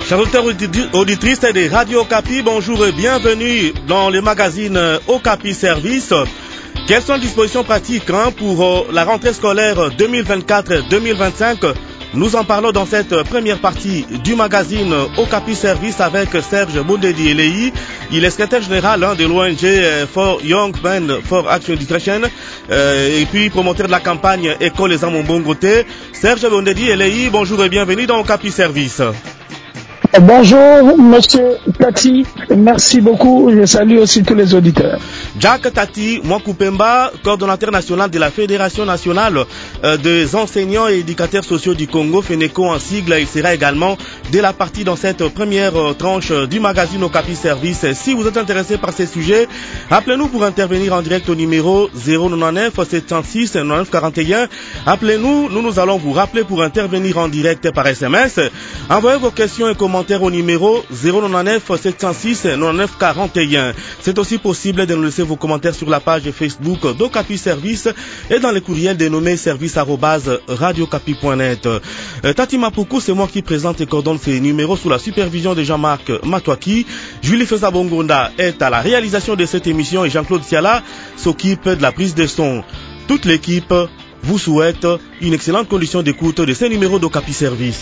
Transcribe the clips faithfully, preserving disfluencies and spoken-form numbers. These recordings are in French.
Chers auditeurs auditrices de Radio Okapi, bonjour et bienvenue dans le magazine Okapi Service. Quelles sont les dispositions pratiques hein, pour euh, la rentrée scolaire deux mille vingt-quatre deux mille vingt-cinq? Nous en parlons dans cette première partie du magazine Okapi Service avec Serge Bondedi Eleyi. Il est secrétaire général hein, de l'O N G for Young Men for Action Education euh, et puis promoteur de la campagne École les Amombongoté. Serge Bondedi Eleyi, bonjour et bienvenue dans Okapi Service. Bonjour, monsieur Tati. Merci beaucoup. Je salue aussi tous les auditeurs. Jack Tati Mwakoupemba, coordonnateur national de la Fédération nationale euh, des enseignants et éducateurs sociaux du Congo, FENECO en sigle. Il sera également de la partie dans cette première euh, tranche du magazine Okapi Service. Si vous êtes intéressé par ces sujets, appelez-nous pour intervenir en direct au numéro zéro neuf neuf sept zéro six neuf neuf quatre un. Appelez-nous, nous nous allons vous rappeler pour intervenir en direct par S M S. Envoyez vos questions et commentaires au numéro zéro neuf neuf sept zéro six neuf neuf quatre un. C'est aussi possible de nous laisser vos commentaires sur la page Facebook d'Okapi Service et dans les courriels dénommés service arobase radiocapi point net. Euh, Tati Mapoukou, c'est moi qui présente et coordonne ces numéros sous la supervision de Jean-Marc Matouaki. Julie Feza-Bongonda est à la réalisation de cette émission et Jean-Claude Siala s'occupe de la prise de son. Toute l'équipe vous souhaite une excellente condition d'écoute de ces numéros d'Okapi Service.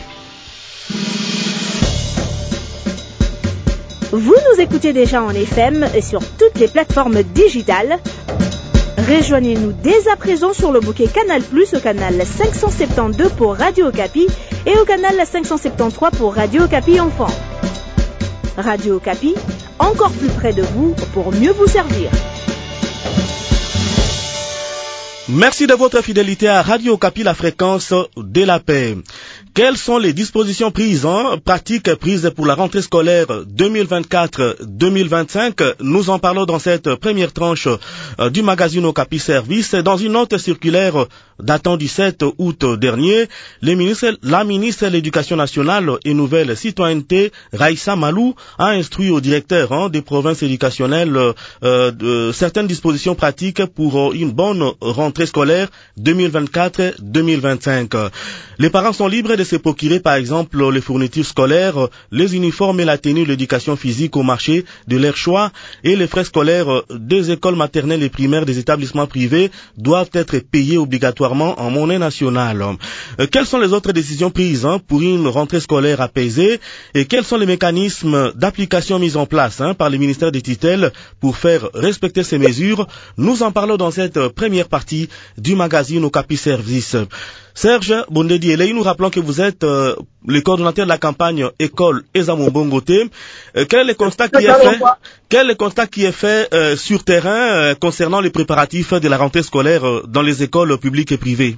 Vous nous écoutez déjà en F M et sur toutes les plateformes digitales. Rejoignez-nous dès à présent sur le bouquet Canal plus, au canal cinq cent soixante-douze pour Radio Okapi et au canal cinq cent soixante-treize pour Radio Okapi Enfant. Radio Okapi, encore plus près de vous pour mieux vous servir. Merci de votre fidélité à Radio Okapi, la fréquence de la paix. Quelles sont les dispositions prises, hein, pratiques prises pour la rentrée scolaire deux mille vingt-quatre deux mille vingt-cinq? Nous en parlons dans cette première tranche euh, du magazine Okapi Service. Dans une note circulaire datant du sept août dernier, les ministres, la ministre de l'Éducation nationale et nouvelle citoyenneté, Raissa Malou, a instruit au directeur hein, des provinces éducationnelles euh, de certaines dispositions pratiques pour euh, une bonne rentrée scolaire deux mille vingt-quatre deux mille vingt-cinq. Les parents sont libres de se procurer par exemple les fournitures scolaires, les uniformes et la tenue de l'éducation physique au marché de leur choix, et les frais scolaires des écoles maternelles et primaires des établissements privés doivent être payés obligatoirement en monnaie nationale. Euh, quelles sont les autres décisions prises hein, pour une rentrée scolaire apaisée et quels sont les mécanismes d'application mis en place hein, par le ministère des tutelles pour faire respecter ces mesures? Nous en parlons dans cette première partie du magazine Okapi Service. Serge Bondedi Eleyi, nous rappelons que vous êtes euh, le coordonnateur de la campagne École Ezamombongoté. Euh, quel est le constat qui est fait, quel est le constat qui est fait euh, sur terrain euh, concernant les préparatifs de la rentrée scolaire euh, dans les écoles publiques et privées?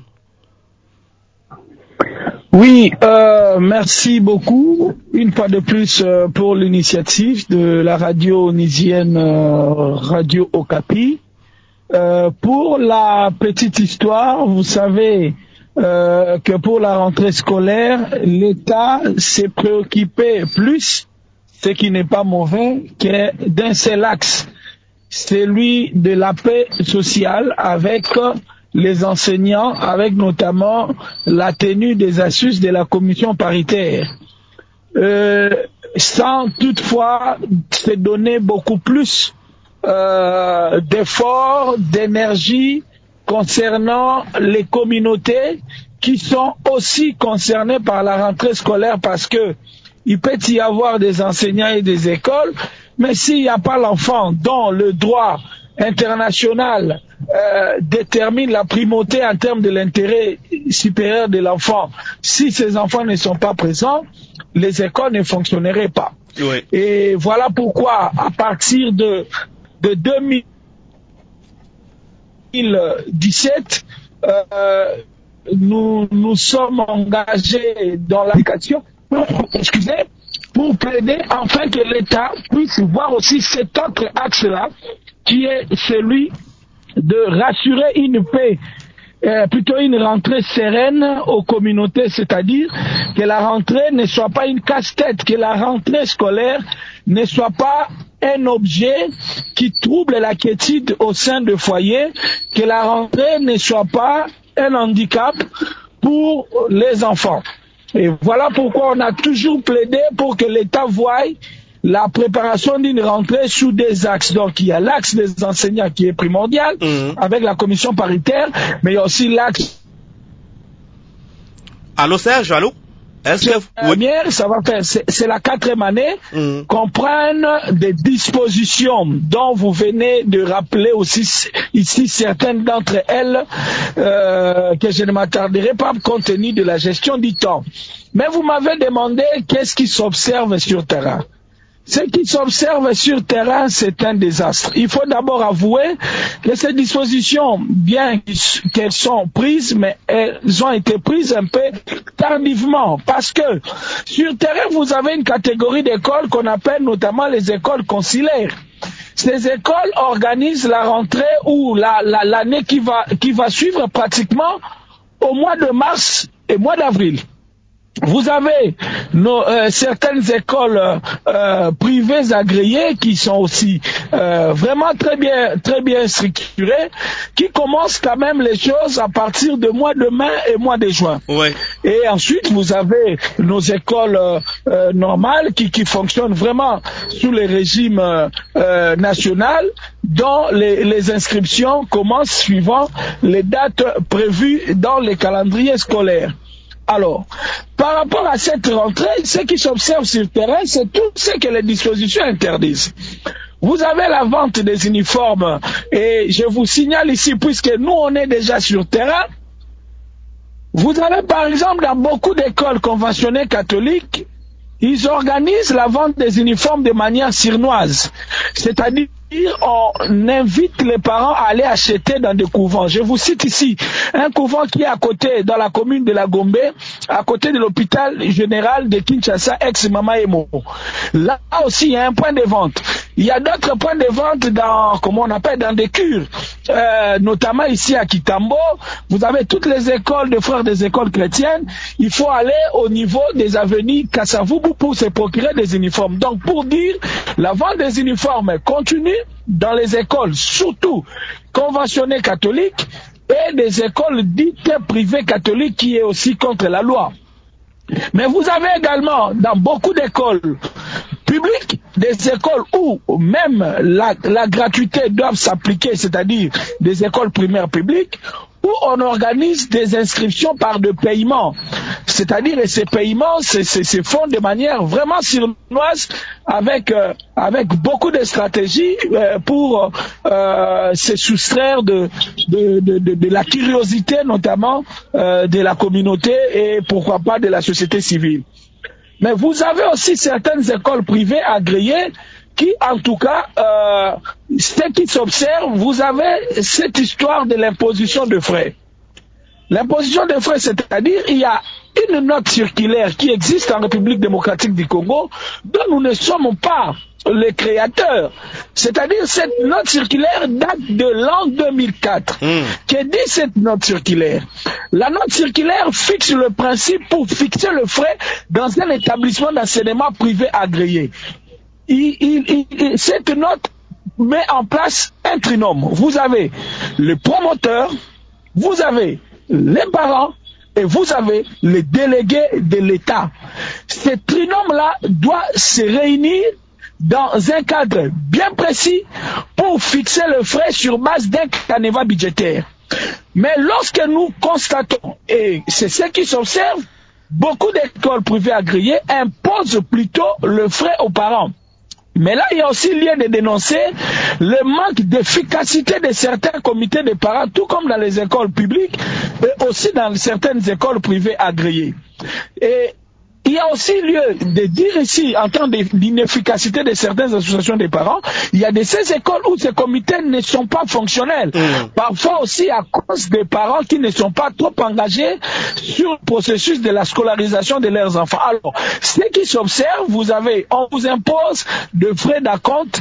Oui, euh, merci beaucoup une fois de plus euh, pour l'initiative de la radio onisienne euh, Radio Okapi. Euh, pour la petite histoire, vous savez euh, que pour la rentrée scolaire, l'État s'est préoccupé plus, ce qui n'est pas mauvais, que d'un seul axe, celui de la paix sociale avec les enseignants, avec notamment la tenue des assises de la commission paritaire, euh, sans toutefois se donner beaucoup plus euh, d'efforts, d'énergie concernant les communautés qui sont aussi concernées par la rentrée scolaire, parce que il peut y avoir des enseignants et des écoles, mais s'il n'y a pas l'enfant dont le droit international euh, détermine la primauté en termes de l'intérêt supérieur de l'enfant, si ces enfants ne sont pas présents, les écoles ne fonctionneraient pas. Oui. Et voilà pourquoi, à partir de, de deux mille dix-sept, euh, nous nous sommes engagés dans l'application, excusez, pour plaider afin que l'État puisse voir aussi cet autre axe-là, qui est celui de rassurer une paix, euh, plutôt une rentrée sereine aux communautés, c'est-à-dire que la rentrée ne soit pas une casse-tête, que la rentrée scolaire ne soit pas un objet qui trouble la quiétude au sein de foyers, que la rentrée ne soit pas un handicap pour les enfants. Et voilà pourquoi on a toujours plaidé pour que l'État voie la préparation d'une rentrée sous des axes. Donc, il y a l'axe des enseignants qui est primordial, mmh. avec la commission paritaire, mais il y a aussi l'axe... Allô Serge, allô? Est-ce que... Première, ça va faire, c'est la quatrième année, mmh. qu'on prenne des dispositions dont vous venez de rappeler aussi ici certaines d'entre elles, euh, que je ne m'attarderai pas compte tenu de la gestion du temps. Mais vous m'avez demandé qu'est-ce qui s'observe sur terrain. Ce qui s'observe sur terrain, c'est un désastre. Il faut d'abord avouer que ces dispositions, bien qu'elles sont prises, mais elles ont été prises un peu tardivement. Parce que sur terrain, vous avez une catégorie d'écoles qu'on appelle notamment les écoles consulaires. Ces écoles organisent la rentrée ou la, la, l'année qui va, qui va suivre pratiquement au mois de mars et mois d'avril. Vous avez nos, euh, certaines écoles euh, privées agréées qui sont aussi euh, vraiment très bien, très bien structurées, qui commencent quand même les choses à partir de mois de mai et mois de juin. Ouais. Et ensuite, vous avez nos écoles euh, normales qui, qui fonctionnent vraiment sous les régimes euh, nationaux, dont les, les inscriptions commencent suivant les dates prévues dans les calendriers scolaires. Alors, par rapport à cette rentrée, ce qui s'observe sur le terrain, c'est tout ce que les dispositions interdisent. Vous avez la vente des uniformes, et je vous signale ici, puisque nous on est déjà sur le terrain, vous avez par exemple dans beaucoup d'écoles conventionnées catholiques, ils organisent la vente des uniformes de manière sournoise, c'est-à-dire on invite les parents à aller acheter dans des couvents. Je vous cite ici un couvent qui est à côté, dans la commune de la Gombe, à côté de l'hôpital général de Kinshasa, ex-Mama Emo. Là aussi, il y a un point de vente. Il y a d'autres points de vente dans, comment on appelle, dans des cures, euh, notamment ici à Kitambo. Vous avez toutes les écoles de frères des écoles chrétiennes. Il faut aller au niveau des avenues Kassavubu pour se procurer des uniformes. Donc, pour dire, la vente des uniformes continue dans les écoles, surtout conventionnées catholiques, et des écoles dites privées catholiques qui est aussi contre la loi. Mais vous avez également dans beaucoup d'écoles publiques, des écoles où même la, la gratuité doit s'appliquer, c'est-à-dire des écoles primaires publiques, où on organise des inscriptions par de paiements. C'est-à-dire, et ces paiements se, se, se font de manière vraiment sournoise, avec, euh, avec beaucoup de stratégies euh, pour euh, se soustraire de, de, de, de, de la curiosité, notamment euh, de la communauté et pourquoi pas de la société civile. Mais vous avez aussi certaines écoles privées agréées qui, en tout cas, euh, ce qui s'observe, vous avez cette histoire de l'imposition de frais. L'imposition de frais, c'est-à-dire, il y a une note circulaire qui existe en République démocratique du Congo, dont nous ne sommes pas les créateurs. C'est-à-dire, cette note circulaire date de l'an deux mille quatre. Mmh. Que dit cette note circulaire? La note circulaire fixe le principe pour fixer le frais dans un établissement d'enseignement privé agréé. Il, il, il, cette note met en place un trinôme. Vous avez le promoteur, vous avez les parents et vous avez les délégués de l'État. Ce trinôme-là doit se réunir dans un cadre bien précis pour fixer le frais sur base d'un canevas budgétaire. Mais lorsque nous constatons, et c'est ce qui s'observe, beaucoup d'écoles privées agréées imposent plutôt le frais aux parents. Mais là, il y a aussi lieu de dénoncer le manque d'efficacité de certains comités de parents, tout comme dans les écoles publiques, et aussi dans certaines écoles privées agréées. Et il y a aussi lieu de dire ici, en termes d'inefficacité de certaines associations de parents, il y a de ces écoles où ces comités ne sont pas fonctionnels. Mmh. Parfois aussi à cause des parents qui ne sont pas trop engagés sur le processus de la scolarisation de leurs enfants. Alors, ce qui s'observe, vous avez, on vous impose de frais d'acompte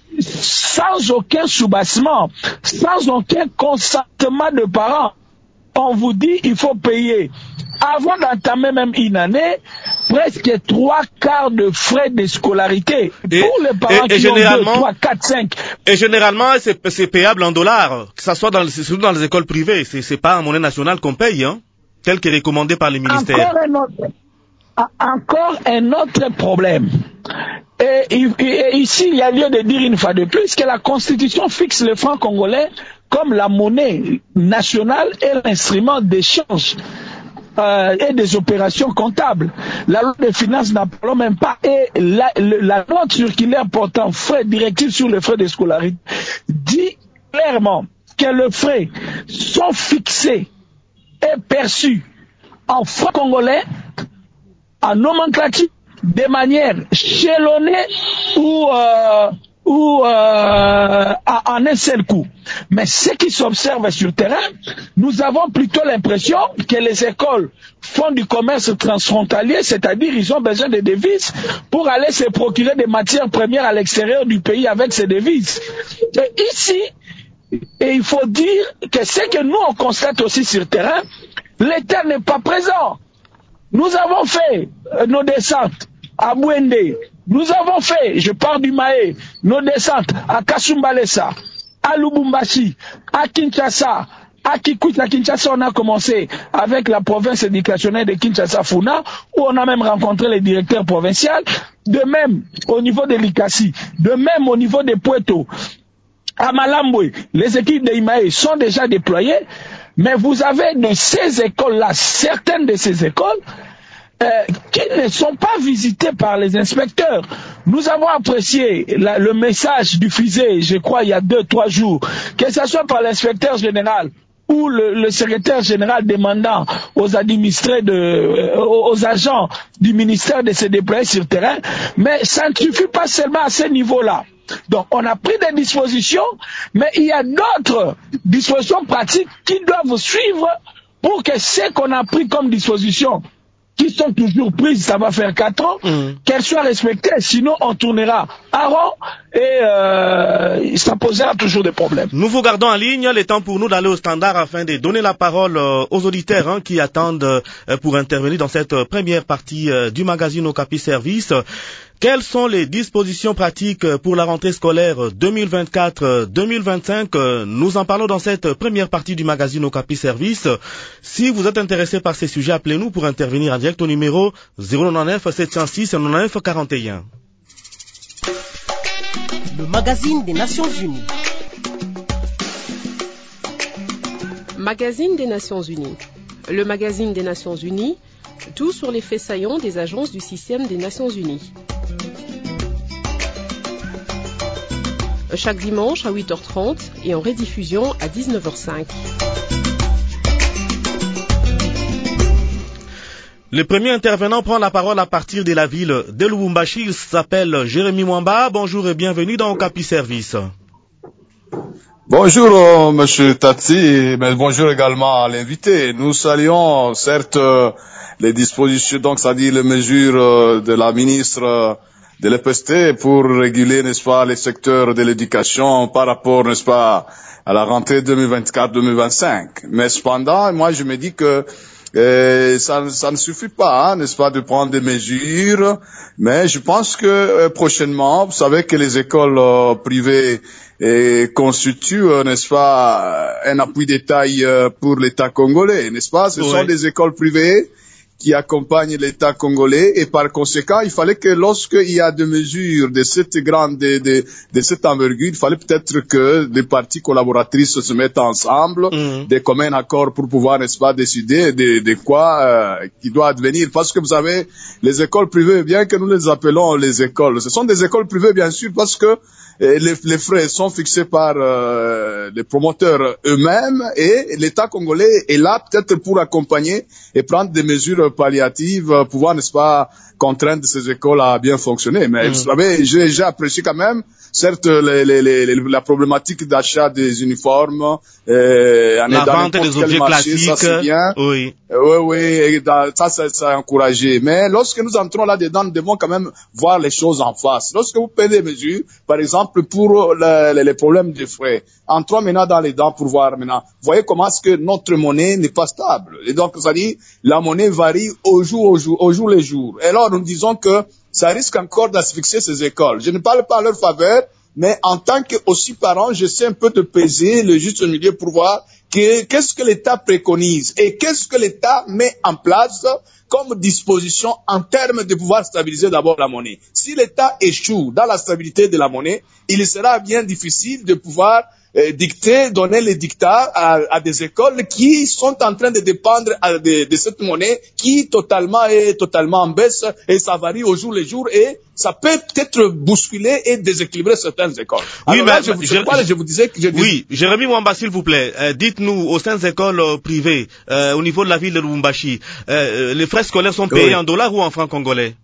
sans aucun soubassement, sans aucun consentement de parents. On vous dit il faut payer avant d'entamer même une année presque trois quarts de frais de scolarité et, pour les parents et, et qui ont deux, trois, quatre, cinq. Et généralement c'est, c'est payable en dollars, que ça soit dans, surtout dans les écoles privées, c'est, c'est pas en monnaie nationale qu'on paye, hein, tel que recommandé par les ministères. Encore un autre, a encore un autre problème. Et, et, et ici, il y a lieu de dire une fois de plus que la Constitution fixe le franc congolais comme la monnaie nationale et l'instrument d'échange euh, et des opérations comptables. La loi des finances n'en parle même pas. Et la, la loi circulaire portant frais directifs sur les frais de scolarité dit clairement que les frais sont fixés et perçus en francs congolais, en nomenclature, de manière chelonnée ou, euh, ou euh, en un seul coup. Mais ce qui s'observe sur le terrain, nous avons plutôt l'impression que les écoles font du commerce transfrontalier, c'est-à-dire ils ont besoin de devises pour aller se procurer des matières premières à l'extérieur du pays avec ces devises. Et ici, et il faut dire que ce que nous on constate aussi sur le terrain, l'État n'est pas présent. Nous avons fait euh, nos descentes à Bouende, nous avons fait, je pars du Maé, nos descentes à Kasumbalesa, à Lubumbashi, à Kinshasa, à Kikwit, à Kinshasa, on a commencé avec la province éducationnelle de Kinshasa-Funa, où on a même rencontré les directeurs provinciaux, de même au niveau de l'Ikasi, de même au niveau de Puerto, à Malambwe, les équipes de Imae sont déjà déployées, mais vous avez de ces écoles-là, certaines de ces écoles, euh, qui ne sont pas visitées par les inspecteurs. Nous avons apprécié la, le message diffusé, je crois, il y a deux, trois jours, que ce soit par l'inspecteur général ou le, le secrétaire général demandant aux administrés de, euh, aux agents du ministère de se déployer sur le terrain, mais ça ne suffit pas seulement à ce niveau-là. Donc, on a pris des dispositions, mais il y a d'autres dispositions pratiques qui doivent suivre pour que ce qu'on a pris comme dispositions, qui sont toujours prises, ça va faire quatre ans, mmh. qu'elles soient respectées, sinon on tournera à rond et euh, ça posera toujours des problèmes. Nous vous gardons en ligne, il est temps pour nous d'aller au standard afin de donner la parole euh, aux auditeurs hein, qui attendent euh, pour intervenir dans cette première partie euh, du magazine Okapi Service. Quelles sont les dispositions pratiques pour la rentrée scolaire deux mille vingt-quatre deux mille vingt-cinq? Nous en parlons dans cette première partie du magazine Okapi Service. Si vous êtes intéressé par ces sujets, appelez-nous pour intervenir en direct au numéro zéro neuf sept zéro six neuf quarante et un. Le magazine des Nations Unies. Magazine des Nations Unies. Le magazine des Nations Unies, tout sur les faits saillants des agences du système des Nations Unies. Chaque dimanche à huit heures trente et en rediffusion à dix-neuf heures cinq. Le premier intervenant prend la parole à partir de la ville de Lubumbashi. Il s'appelle Jérémy Mwamba. Bonjour et bienvenue dans Okapi Service. Bonjour, euh, monsieur Tati, mais bonjour également à l'invité. Nous saluons, certes, euh, les dispositions, donc, c'est-à-dire les mesures euh, de la ministre euh, de l'E P S T pour réguler, n'est-ce pas, les secteurs de l'éducation par rapport, n'est-ce pas, à la rentrée deux mille vingt-quatre deux mille vingt-cinq. Mais cependant, moi, je me dis que euh, ça, ça ne suffit pas, hein, n'est-ce pas, de prendre des mesures. Mais je pense que euh, prochainement, vous savez que les écoles euh, privées et constituent, euh, n'est-ce pas, un appui de taille euh, pour l'État congolais, n'est-ce pas? Ce ouais. sont des écoles privées qui accompagnent l'État congolais et par conséquent, il fallait que lorsqu'il y a des mesures de cette grande, de, de, de cette envergure, il fallait peut-être que les parties collaboratrices se mettent ensemble, mmh. des communs accords pour pouvoir, n'est-ce pas, décider de, de quoi euh, qui doit advenir. Parce que vous savez, les écoles privées, bien que nous les appelons les écoles, ce sont des écoles privées, bien sûr, parce que les, les frais sont fixés par euh, les promoteurs eux-mêmes et l'État congolais est là peut-être pour accompagner et prendre des mesures palliatives, pouvoir, n'est-ce pas, contraindre ces écoles à bien fonctionner. Mais mmh. vous savez, j'ai, j'ai apprécié quand même, certes, les, les, les, la problématique d'achat des uniformes, euh, la vente des objets marché, classiques, ça c'est bien. Oui, oui, oui, et dans, ça, ça, ça a encouragé. Mais lorsque nous entrons là-dedans, nous devons quand même voir les choses en face. Lorsque vous prenez des mesures, par exemple, pour le, les, les problèmes de frais, entrons maintenant dans les dents pour voir maintenant. Vous voyez comment est-ce que notre monnaie n'est pas stable. Et donc, ça dit, la monnaie varie au jour, au jour, au jour les jours. Et alors, nous disons que ça risque encore d'asphyxier ces écoles. Je ne parle pas à leur faveur, mais en tant que aussi parent, j'essaie un peu de peser le juste milieu pour voir qu'est-ce que l'État préconise et qu'est-ce que l'État met en place comme disposition en termes de pouvoir stabiliser d'abord la monnaie. Si l'État échoue dans la stabilité de la monnaie, il sera bien difficile de pouvoir euh, dicter, donner les dictats à, à des écoles qui sont en train de dépendre à de, de cette monnaie qui totalement est totalement en baisse et ça varie au jour le jour et ça peut peut-être bousculer et déséquilibrer certaines écoles. Oui, Alors mais, là, je, vous, je, je, je vous disais que je dis... Oui, Jérémy Mwamba, s'il vous plaît, euh, dites-nous, aux cinq écoles euh, privées, euh, au niveau de la ville de Lubumbashi, euh, les frais scolaires sont payés oui. en dollars ou en francs congolais?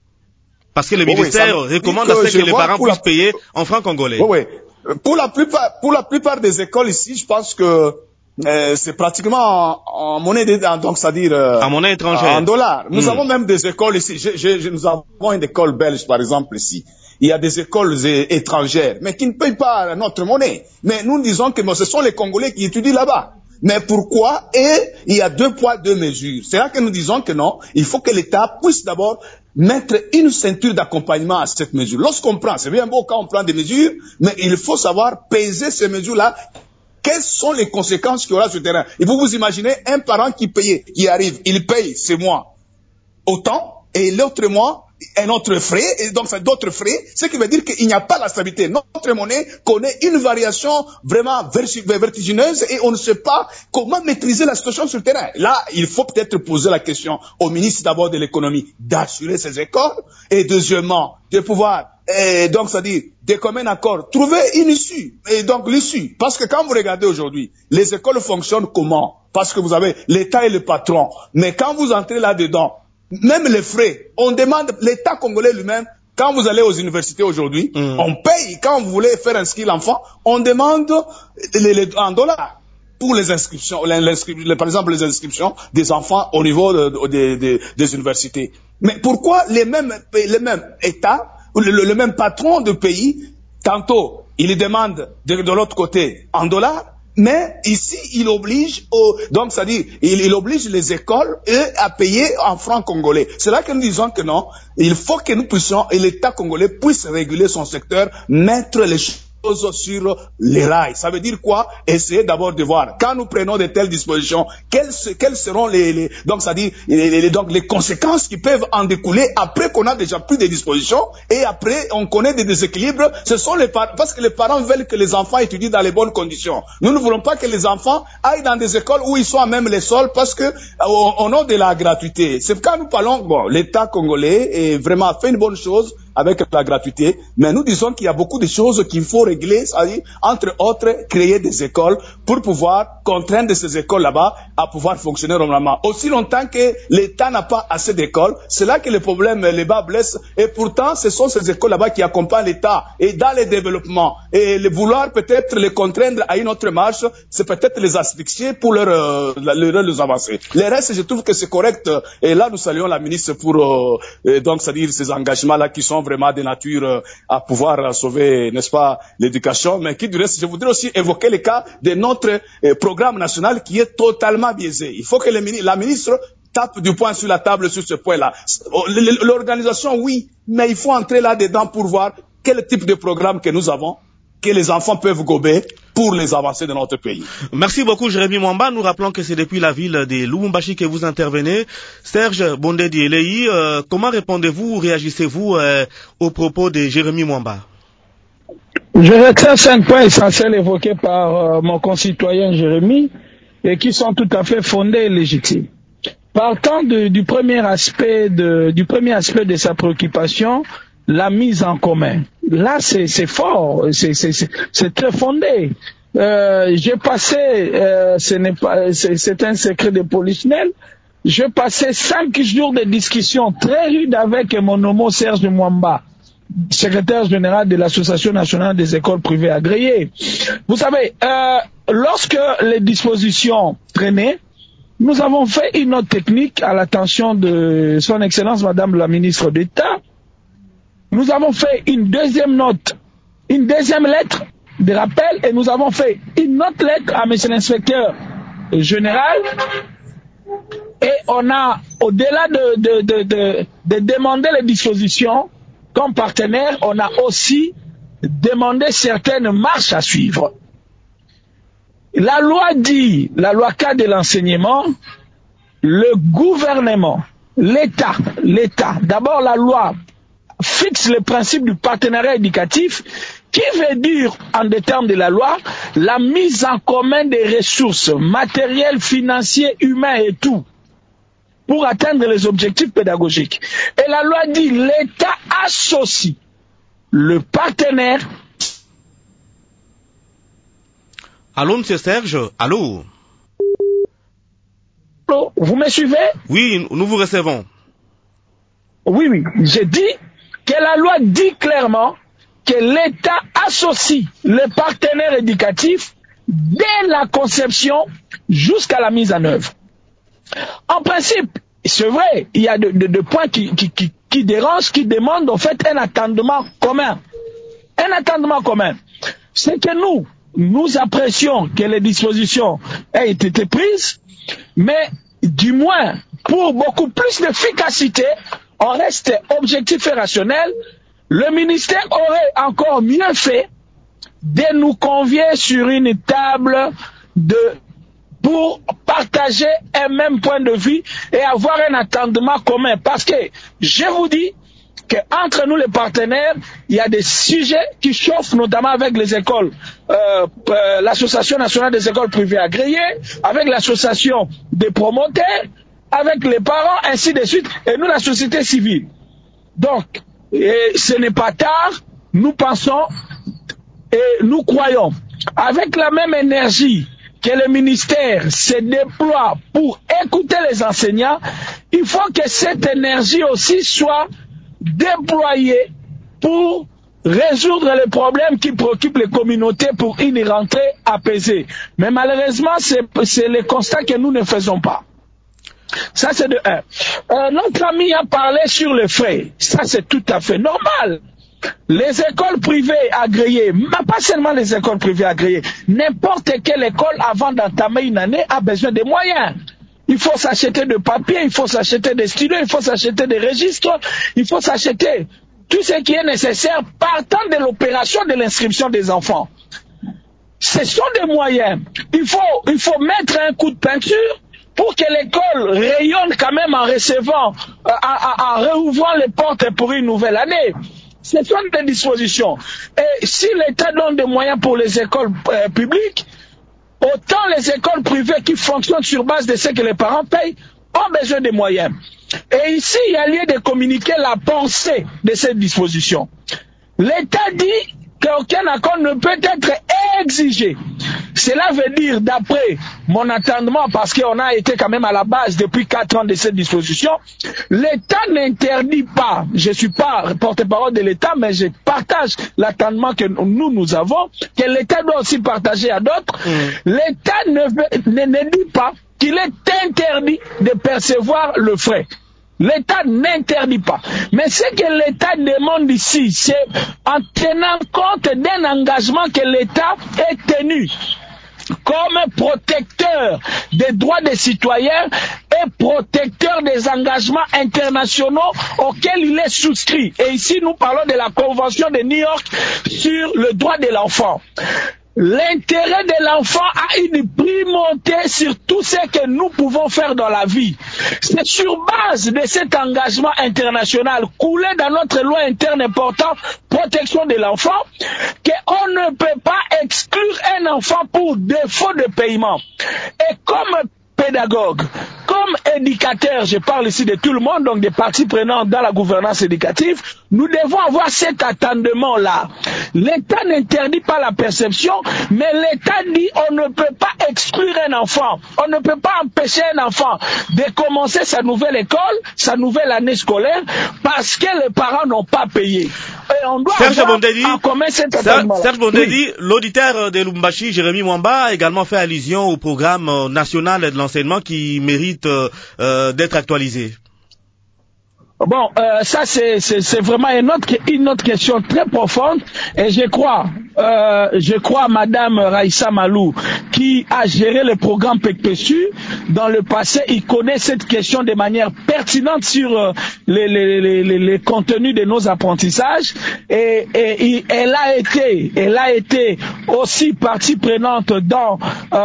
Parce que le oui, ministère oui, recommande à ce que les parents puissent la... payer en francs congolais. Oui, oui. Pour la plupart, pour la plupart des écoles ici, je pense que euh, c'est pratiquement en, en monnaie, de, donc c'est-à-dire euh, en monnaie étrangère, en dollars. Nous mm. avons même des écoles ici. Je, je, je, nous avons une école belge, par exemple, ici. Il y a des écoles étrangères, mais qui ne payent pas notre monnaie. Mais nous disons que bon, ce sont les Congolais qui étudient là-bas. Mais pourquoi? Et il y a deux poids, deux mesures. C'est là que nous disons que non, il faut que l'État puisse d'abord mettre une ceinture d'accompagnement à cette mesure. Lorsqu'on prend, c'est bien beau quand on prend des mesures, mais il faut savoir peser ces mesures-là. Quelles sont les conséquences qu'il y aura sur le terrain? Et vous vous imaginez un parent qui paye, qui arrive, il paye ce mois autant, et l'autre mois, un autre frais, et donc c'est d'autres frais, ce qui veut dire qu'il n'y a pas la stabilité. Notre monnaie connaît une variation vraiment vertigineuse et on ne sait pas comment maîtriser la situation sur le terrain. Là, il faut peut-être poser la question au ministre d'abord de l'économie d'assurer ces écoles et deuxièmement de pouvoir, et donc c'est-à-dire de commun accord, trouver une issue. Et donc l'issue, parce que quand vous regardez aujourd'hui, les écoles fonctionnent comment? Parce que vous avez l'État et le patron. Mais quand vous entrez là-dedans, même les frais, on demande, l'État congolais lui-même, quand vous allez aux universités aujourd'hui, mmh. on paye, quand vous voulez faire inscrire l'enfant, on demande les, les, en dollars pour les inscriptions, les, les, par exemple les inscriptions des enfants au niveau de, de, de, des universités. Mais pourquoi les mêmes, les mêmes États, le, le, le même patron de pays, tantôt il demande de, de l'autre côté en dollars, mais ici, il oblige, au, donc c'est-à-dire, il, il oblige les écoles eux, à payer en francs congolais. C'est là que nous disons que non, il faut que nous puissions, et l'État congolais puisse réguler son secteur, mettre les choses sur les rails. Ça veut dire quoi? Essayer d'abord de voir, quand nous prenons de telles dispositions, quelles, quelles seront les, les donc c'est-à-dire, les, les, donc les conséquences qui peuvent en découler après qu'on a déjà pris des dispositions et après on connaît des déséquilibres. Ce sont les parents, parce que les parents veulent que les enfants étudient dans les bonnes conditions. Nous ne voulons pas que les enfants aillent dans des écoles où ils sont à même les sols parce que au, au nom de la gratuité. C'est quand nous parlons, bon, l'État congolais est vraiment fait une bonne chose avec la gratuité, mais nous disons qu'il y a beaucoup de choses qu'il faut régler, c'est-à-dire, entre autres, créer des écoles pour pouvoir contraindre ces écoles là-bas à pouvoir fonctionner normalement. Aussi longtemps que l'État n'a pas assez d'écoles, c'est là que le problème, les bas blessent, et pourtant, ce sont ces écoles là-bas qui accompagnent l'État et dans les développements. Et le vouloir peut-être les contraindre à une autre marche, c'est peut-être les asphyxier pour leur, euh, leur, leur avancer. Le reste, je trouve que c'est correct, et là, nous saluons la ministre pour, euh, donc, c'est-à-dire ces engagements-là qui sont vraiment de nature à pouvoir sauver, n'est-ce pas, l'éducation, mais qui du reste, je voudrais aussi évoquer le cas de notre euh, programme national qui est totalement biaisé. Il faut que le, la ministre tape du poing sur la table sur ce point-là. L'organisation, oui, mais il faut entrer là-dedans pour voir quel type de programme que nous avons, que les enfants peuvent gober pour les avancées de notre pays. Merci beaucoup, Jérémy Mwamba. Nous rappelons que c'est depuis la ville de Lubumbashi que vous intervenez. Serge Bondedi-Eleyi, euh, comment répondez-vous ou réagissez-vous euh, aux propos de Jérémy Mwamba? Je retiens cinq points essentiels évoqués par euh, mon concitoyen Jérémy et qui sont tout à fait fondés et légitimes. Partant de, du premier aspect de, du premier aspect de sa préoccupation, la mise en commun. Là, c'est, c'est fort, c'est, c'est, c'est, c'est très fondé. Euh, j'ai passé, euh, ce n'est pas, c'est, c'est un secret de polichinelle. J'ai passé cinq jours de discussion très rude avec mon homo Serge Mwamba, secrétaire général de l'Association nationale des écoles privées agréées. Vous savez, euh, lorsque les dispositions traînaient, nous avons fait une note technique à l'attention de son Excellence Madame la ministre d'État. Nous avons fait une deuxième note, une deuxième lettre de rappel et nous avons fait une autre lettre à monsieur l'inspecteur général et on a, au-delà de, de, de, de, de demander les dispositions comme partenaire, on a aussi demandé certaines marches à suivre. la loi dit, la loi cadre de l'enseignement, le gouvernement, l'État, l'État, d'abord la loi fixe le principe du partenariat éducatif, qui veut dire, en des termes de la loi, la mise en commun des ressources matérielles, financières, humaines et tout, pour atteindre les objectifs pédagogiques. Et la loi dit, l'État associe le partenaire. Allô, monsieur Serge, allô? Allô, vous me suivez? Oui, nous vous recevons. Oui, oui, j'ai dit que la loi dit clairement que l'État associe les partenaires éducatifs dès la conception jusqu'à la mise en œuvre. En principe, c'est vrai, il y a des de, de points qui, qui, qui, qui dérangent, qui demandent en fait un attendement commun. Un attendement commun. C'est que nous, nous apprécions que les dispositions aient été prises, mais du moins, pour beaucoup plus d'efficacité, on reste objectif et rationnel. Le ministère aurait encore mieux fait de nous convier sur une table de, pour partager un même point de vue et avoir un attendement commun. Parce que, je vous dis, qu'entre nous les partenaires, il y a des sujets qui chauffent, notamment avec les écoles, euh, euh, l'Association nationale des écoles privées agréées, avec l'association des promoteurs, avec les parents, ainsi de suite, et nous, la société civile. Donc, et ce n'est pas tard, nous pensons et nous croyons, avec la même énergie que le ministère se déploie pour écouter les enseignants, il faut que cette énergie aussi soit déployée pour résoudre les problèmes qui préoccupent les communautés pour une rentrée apaisée. Mais malheureusement, c'est le constat que nous ne faisons pas. Ça, c'est de un. Euh, notre ami a parlé sur les frais. Ça, c'est tout à fait normal. Les écoles privées agréées, mais pas seulement les écoles privées agréées, n'importe quelle école, avant d'entamer une année, a besoin de moyens. Il faut s'acheter de papier, il faut s'acheter des stylos, il faut s'acheter des registres, il faut s'acheter tout ce qui est nécessaire partant de l'opération de l'inscription des enfants. Ce sont des moyens. Il faut, il faut mettre un coup de peinture pour que l'école rayonne quand même en recevant, euh, en, en, en réouvrant les portes pour une nouvelle année. Ce sont des dispositions. Et si l'État donne des moyens pour les écoles euh, publiques, autant les écoles privées qui fonctionnent sur base de ce que les parents payent ont besoin de moyens. Et ici, il y a lieu de communiquer la pensée de cette disposition. L'État dit qu'aucun accord ne peut être exigé. Cela veut dire, d'après mon attendement, parce qu'on a été quand même à la base depuis quatre ans de cette disposition, l'État n'interdit pas, je ne suis pas porte-parole de l'État, mais je partage l'attendement que nous, nous avons, que l'État doit aussi partager à d'autres. Mmh. L'État ne, ne, ne dit pas qu'il est interdit de percevoir le frais. L'État n'interdit pas. Mais ce que l'État demande ici, c'est en tenant compte d'un engagement que l'État est tenu comme protecteur des droits des citoyens et protecteur des engagements internationaux auxquels il est souscrit. Et ici, nous parlons de la Convention de New York sur le droit de l'enfant. L'intérêt de l'enfant a une primauté sur tout ce que nous pouvons faire dans la vie. C'est sur base de cet engagement international coulé dans notre loi interne importante, protection de l'enfant, qu'on ne peut pas exclure un enfant pour défaut de paiement. Et comme pédagogue, comme éducateur, je parle ici de tout le monde, donc des parties prenantes dans la gouvernance éducative, nous devons avoir cet attendement-là. L'État n'interdit pas la perception, mais l'État dit on ne peut pas exclure un enfant, on ne peut pas empêcher un enfant de commencer sa nouvelle école, sa nouvelle année scolaire, parce que les parents n'ont pas payé. Et on doit Serge avoir Bondedi, en commun cet attendement-là. Serge Bondedi, oui. L'auditeur de Lubumbashi, Jérémy Mwamba, a également fait allusion au programme national de l'enseignement qui mérite euh, d'être actualisé. Bon, euh, ça c'est c'est vraiment une autre une autre question très profonde et je crois euh, je crois Madame Raïssa Malou qui a géré le programme P E C P E S U dans le passé, il connaît cette question de manière pertinente sur euh, les, les, les, les, les contenus de nos apprentissages et, et, et elle a été elle a été aussi partie prenante dans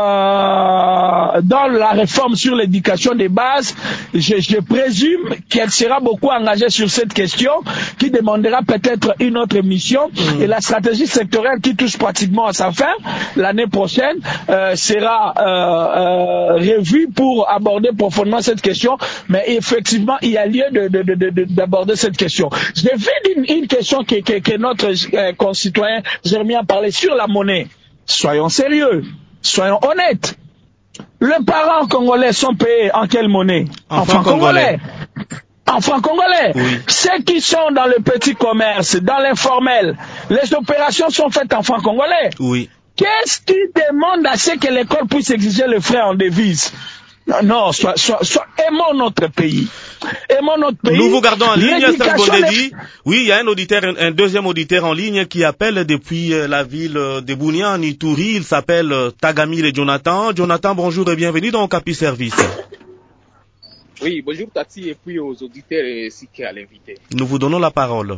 euh, dans la réforme sur l'éducation des bases. Je, je présume qu'elle sera beaucoup engagée sur cette question qui demandera peut-être une autre mission mmh. et la stratégie sectorielle qui touche pratiquement à sa fin l'année prochaine euh, sera euh, euh, revue pour aborder profondément cette question, mais effectivement il y a lieu de, de, de, de, d'aborder cette question. Je vais une, une question que, que, que notre euh, concitoyen Jérémy a parlé sur la monnaie. Soyons sérieux, soyons honnêtes. Les parents congolais sont payés en quelle monnaie? En, en francs congolais. congolais. En francs congolais. Oui. Ceux qui sont dans le petit commerce, dans l'informel, les opérations sont faites en francs congolais. Oui. Qu'est-ce qui demande à ce que l'école puisse exiger le frais en devise? Non, non, soit, soit, soit, aimons notre pays. Aimons notre pays. Nous vous gardons en ligne, Serge Bondedi. Oui, il y a un auditeur, un, un deuxième auditeur en ligne qui appelle depuis la ville de Bunia, en Ituri. Il s'appelle Tagamile Jonathan. Jonathan, bonjour et bienvenue dans Capi Service. Oui, bonjour Tati et puis aux auditeurs ainsi qu'à l'invité. Nous vous donnons la parole.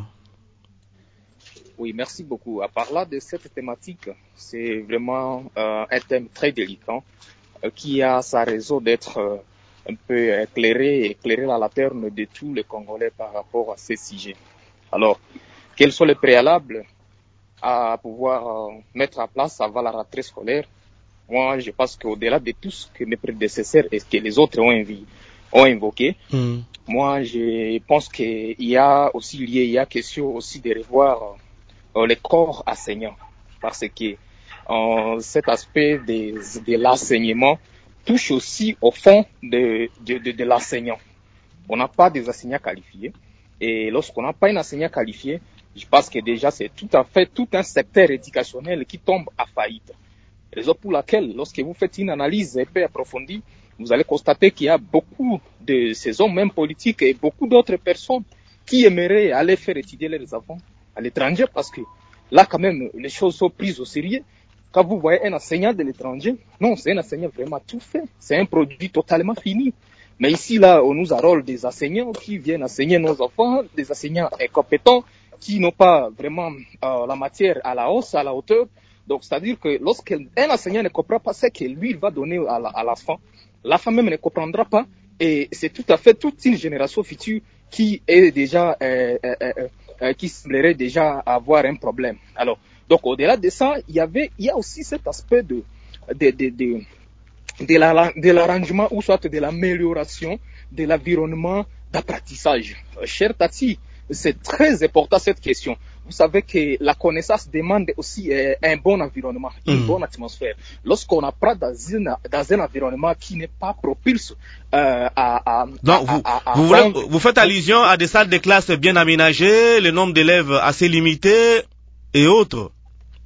Oui, merci beaucoup. À part là de cette thématique, c'est vraiment euh, un thème très délicat euh, qui a sa raison d'être euh, un peu éclairé, éclairé la lanterne de tous les Congolais par rapport à ces sujets. Alors, quels sont les préalables à pouvoir euh, mettre en place avant la rentrée scolaire? Moi, je pense qu'au-delà de tout ce que mes prédécesseurs et ce que les autres ont invi- ont invoqué, mmh. moi, je pense qu'il y a aussi lié, il y a question aussi de revoir euh, les corps enseignants, parce que euh, cet aspect de, de l'enseignement touche aussi au fond de, de, de, de l'enseignant. On n'a pas des enseignants qualifiés, et lorsqu'on n'a pas un enseignant qualifié, je pense que déjà c'est tout à fait tout un secteur éducationnel qui tombe à faillite. Raison pour laquelle, lorsque vous faites une analyse un peu approfondie, vous allez constater qu'il y a beaucoup de ces hommes, même politiques, et beaucoup d'autres personnes qui aimeraient aller faire étudier leurs enfants à l'étranger, parce que là, quand même, les choses sont prises au sérieux. Quand vous voyez un enseignant de l'étranger, non, c'est un enseignant vraiment tout fait. C'est un produit totalement fini. Mais ici, là, on nous arrole des enseignants qui viennent enseigner nos enfants, des enseignants incompétents, qui n'ont pas vraiment euh, la matière à la hausse, à la hauteur. Donc, c'est-à-dire que lorsqu'un enseignant ne comprend pas ce que lui, il va donner à, la, à l'enfant, l'enfant même ne comprendra pas. Et c'est tout à fait toute une génération future qui est déjà, euh, euh, euh, euh, qui semblerait déjà avoir un problème. Alors, donc, au-delà de ça, il y avait, il y a aussi cet aspect de, de, de, de, de, la, de l'arrangement ou soit de l'amélioration de l'environnement d'apprentissage. Euh, cher Tati, c'est très important cette question. Vous savez que la connaissance demande aussi euh, un bon environnement, une mmh. bonne atmosphère. Lorsqu'on apprend dans, une, dans un environnement qui n'est pas propice euh, à, à, Donc, à, vous, à, à, vous, à voulez, vous faites allusion à des salles de classe bien aménagées, le nombre d'élèves assez limité et autres.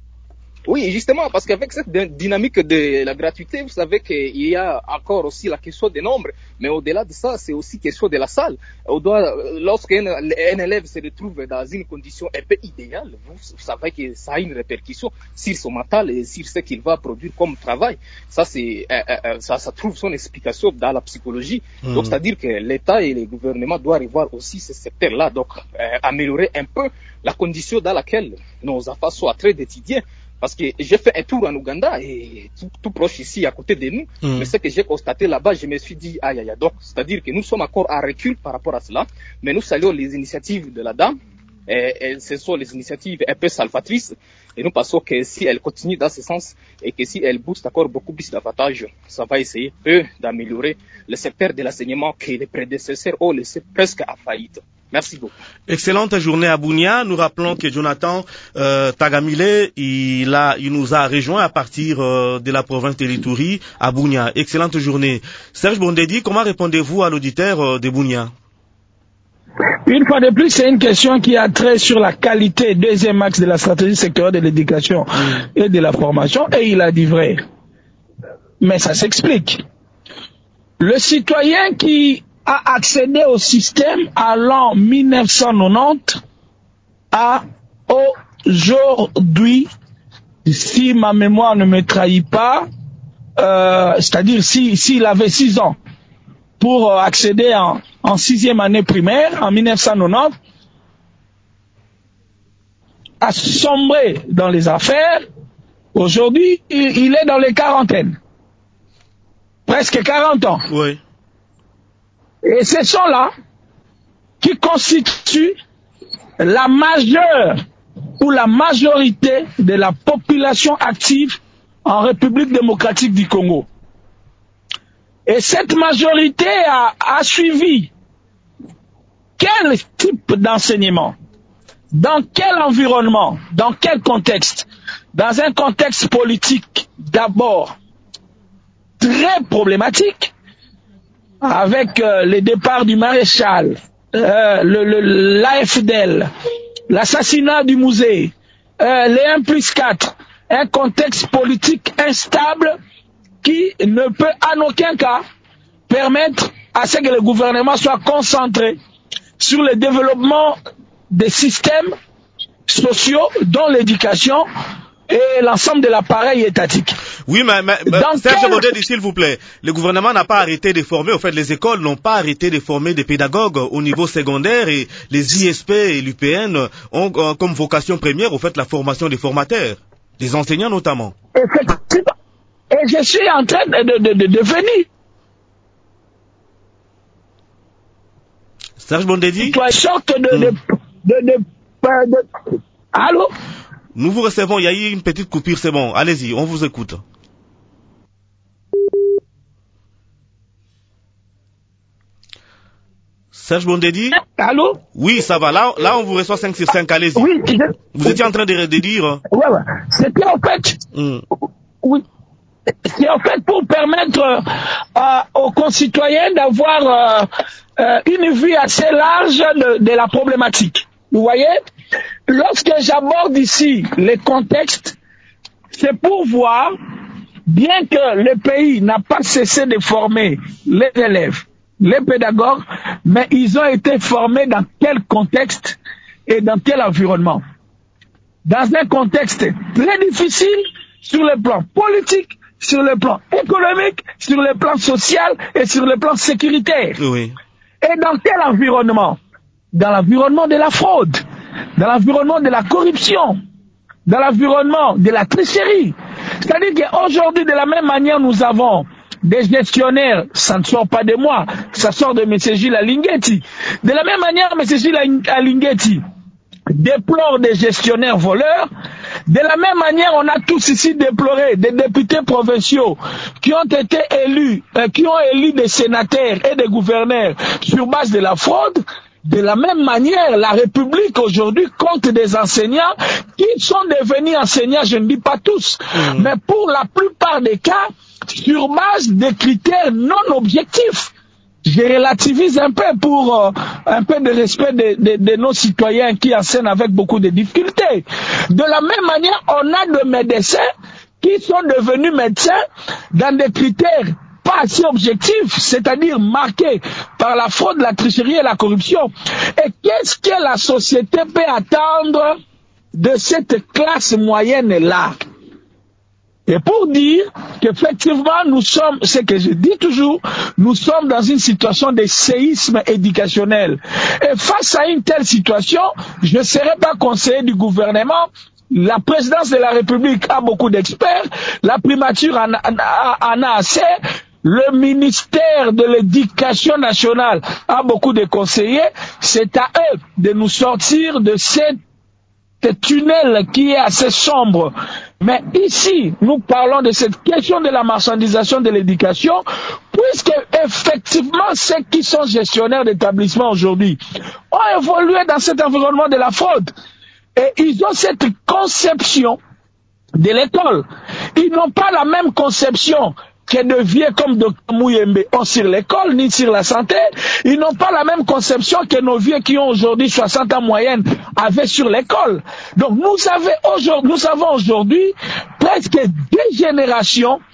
Oui, justement, parce qu'avec cette dynamique de la gratuité, vous savez qu'il y a encore aussi la question des nombres, mais au-delà de ça, c'est aussi question de la salle. On doit, lorsqu'un un élève se retrouve dans une condition un peu idéale, vous, vous savez que ça a une répercussion sur son mental et sur ce qu'il va produire comme travail. Ça, c'est, euh, euh, ça, ça trouve son explication dans la psychologie. Mmh. Donc, c'est-à-dire que l'État et les gouvernements doivent revoir aussi ce secteur-là, donc euh, améliorer un peu la condition dans laquelle nos enfants sont en train d'étudier. Parce que j'ai fait un tour en Ouganda et tout, tout proche ici à côté de nous. Mmh. Mais ce que j'ai constaté là-bas, je me suis dit, aïe aïe aïe. Donc, c'est-à-dire que nous sommes encore à recul par rapport à cela. Mais nous saluons les initiatives de la dame. Et, et ce sont les initiatives un peu salvatrices. Et nous pensons que si elle continue dans ce sens et que si elle booste encore beaucoup plus d'avantages, ça va essayer, eux, d'améliorer le secteur de l'enseignement que les prédécesseurs ont laissé presque à faillite. Merci beaucoup. Excellente journée à Bunia. Nous rappelons que Jonathan euh, Tagamile, il, a, il nous a rejoint à partir euh, de la province de l'Ituri à Bunia. Excellente journée. Serge Bondedi, comment répondez-vous à l'auditeur euh, de Bunia? Une fois de plus, c'est une question qui a trait sur la qualité, deuxième axe de la stratégie sectorielle de l'éducation mmh. et de la formation, et il a dit vrai. Mais ça s'explique. Le citoyen qui a accédé au système à l'an mille neuf cent quatre-vingt-dix à aujourd'hui, si ma mémoire ne me trahit pas, euh, c'est-à-dire si s'il avait six ans pour accéder en, en sixième année primaire en mille neuf cent quatre-vingt-dix, a sombré dans les affaires. Aujourd'hui, il, il est dans les quarantaines. Presque quarante ans. Oui. Et ce sont là qui constituent la majeure ou la majorité de la population active en République démocratique du Congo. Et cette majorité a, a suivi quel type d'enseignement? Dans quel environnement? Dans quel contexte? Dans un contexte politique d'abord très problématique, avec euh, le départ du maréchal, euh, le, le, l'A F D L, l'assassinat du musée, euh, les un plus quatre, un contexte politique instable qui ne peut en aucun cas permettre à ce que le gouvernement soit concentré sur le développement des systèmes sociaux, dont l'éducation et l'ensemble de l'appareil étatique. Oui, mais, mais, mais Serge quel... Bondedi, s'il vous plaît, le gouvernement n'a pas arrêté de former, en fait, les écoles n'ont pas arrêté de former des pédagogues au niveau secondaire et les I S P et l'U P N ont euh, comme vocation première, au fait, la formation des formateurs, des enseignants notamment. Effectivement. Et je suis en train de, de, de, de venir. Serge Bondedi? Une sorte de, hmm. de, de, de, de, de... Allô? Nous vous recevons, il y a eu une petite coupure, c'est bon. Allez-y, on vous écoute. Serge Bondedi? Allô? Oui, ça va. Là, là on vous reçoit cinq sur cinq, allez-y. Oui, je... Vous étiez en train de, de dire... Ouais, ouais. C'était en fait... Mm. Oui. C'est en fait pour permettre euh, aux concitoyens d'avoir euh, euh, une vue assez large de, de la problématique. Vous voyez? Lorsque j'aborde ici les contextes, c'est pour voir, bien que le pays n'a pas cessé de former les élèves, les pédagogues, mais ils ont été formés dans quel contexte et dans quel environnement? Dans un contexte très difficile sur le plan politique, sur le plan économique, sur le plan social et sur le plan sécuritaire. Oui. Et dans quel environnement? Dans l'environnement de la fraude, dans l'environnement de la corruption, dans l'environnement de la tricherie. C'est-à-dire qu'aujourd'hui, de la même manière, nous avons des gestionnaires, ça ne sort pas de moi, ça sort de M. Gilles Alinguetti. De la même manière, M. Gilles Alinguetti déplore des gestionnaires voleurs. De la même manière, on a tous ici déploré des députés provinciaux qui ont été élus, euh, qui ont élu des sénateurs et des gouverneurs sur base de la fraude. De la même manière, la République aujourd'hui compte des enseignants qui sont devenus enseignants, je ne dis pas tous, mmh. mais pour la plupart des cas, sur base de critères non objectifs. Je relativise un peu pour euh, un peu de respect de, de, de nos citoyens qui enseignent avec beaucoup de difficultés. De la même manière, on a des médecins qui sont devenus médecins dans des critères pas assez objectifs, c'est-à-dire marqués par la fraude, la tricherie et la corruption. Et qu'est-ce que la société peut attendre de cette classe moyenne-là? Et pour dire qu'effectivement, nous sommes, ce que je dis toujours, nous sommes dans une situation de séisme éducationnel. Et face à une telle situation, je ne serai pas conseiller du gouvernement. La présidence de la République a beaucoup d'experts, la primature en a, en a assez, le ministère de l'Éducation nationale a beaucoup de conseillers. C'est à eux de nous sortir de cette tunnel qui est assez sombre. Mais ici, nous parlons de cette question de la marchandisation de l'éducation, puisque effectivement, ceux qui sont gestionnaires d'établissements aujourd'hui ont évolué dans cet environnement de la fraude. Et ils ont cette conception de l'école. Ils n'ont pas la même conception que de vieux comme docteur Mouyembe ont sur l'école, ni sur la santé. Ils n'ont pas la même conception que nos vieux qui ont aujourd'hui soixante ans moyenne avaient sur l'école. Donc nous, avons aujourd'hui, nous avons aujourd'hui presque deux générations